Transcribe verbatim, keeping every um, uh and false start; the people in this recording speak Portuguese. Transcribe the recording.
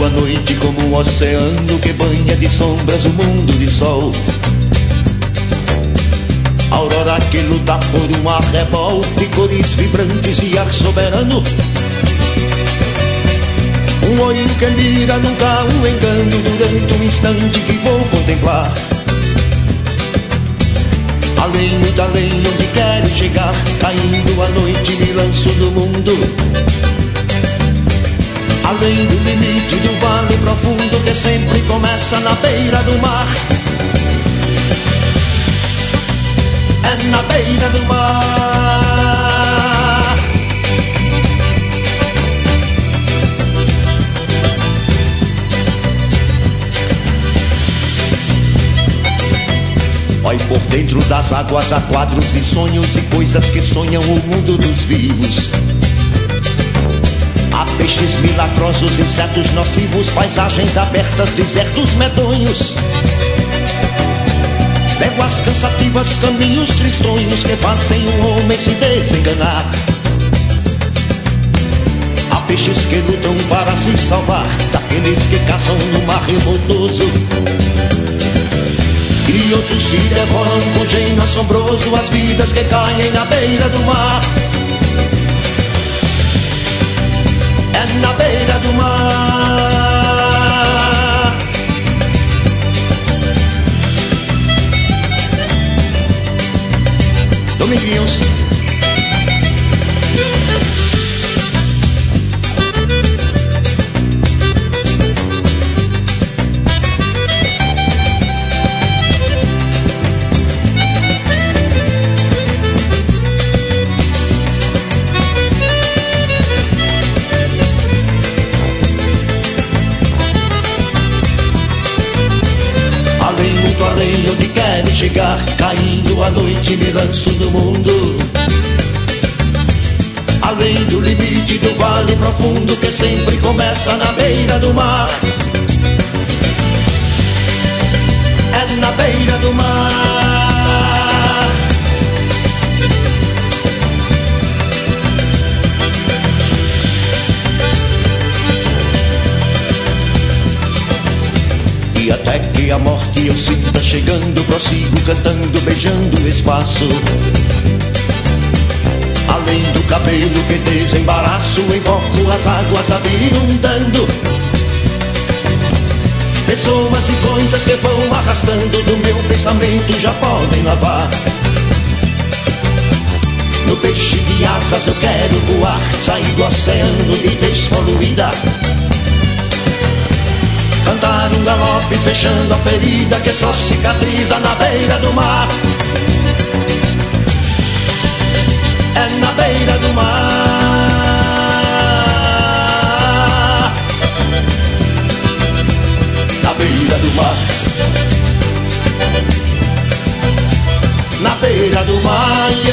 a noite como um oceano que banha de sombras o mundo de sol. Aurora que luta por um arrebol de cores vibrantes e ar soberano. Um olho que mira nunca o engano durante um instante que vou contemplar. Além, muito além, onde quero chegar, caindo a noite me lanço no mundo. Além do limite do vale profundo que sempre começa na beira do mar. É na beira do mar. Vai por dentro das águas há quadros e sonhos e coisas que sonham o mundo dos vivos. Há peixes milagrosos, insetos nocivos, paisagens abertas, desertos medonhos. Léguas cansativas, caminhos tristonhos que fazem um homem se desenganar. Há peixes que lutam para se salvar daqueles que caçam no mar revoltoso. E outros que devoram com gênio assombroso as vidas que caem na beira do mar. É na beira do mar. Dominguinhos. Além onde quero chegar, caindo a noite me lanço no mundo. Além do limite do vale profundo que sempre começa na beira do mar. É na beira do mar. E até que a morte eu sinta chegando, prossigo cantando, beijando o espaço. Além do cabelo que desembaraço, invoco as águas a vir inundando. Pessoas e coisas que vão arrastando do meu pensamento já podem lavar. No peixe de asas eu quero voar, sair do oceano de despoluída. Cantar um galope fechando a ferida que só cicatriza na beira do mar. É na beira do mar. Na beira do mar. Na beira do mar.